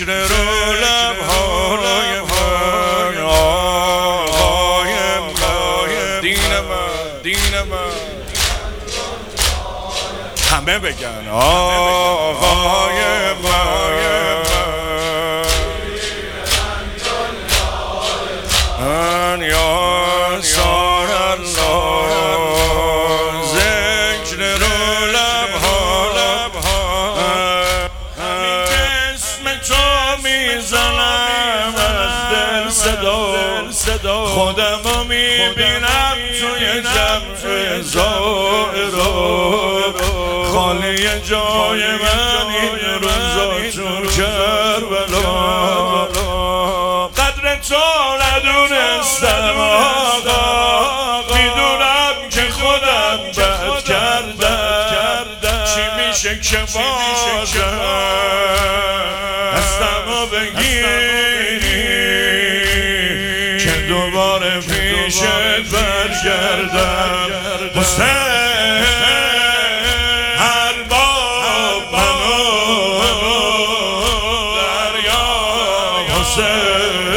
ذکر رو لبهای من آقای من دین من همه بگن آقای من یا سار الله ذکر رو لبها همین اسم تو میزنم از دل صدا خودمو میبینم توی جمع زائرا خالی جای من این روزا تو کربلا قدر تو ندونستم آقا میدونم که خودم بد کردم چی میشه که بازم دستمو بگیری که دوباره پیشت برگردم حسین هر باب منو دریا حسین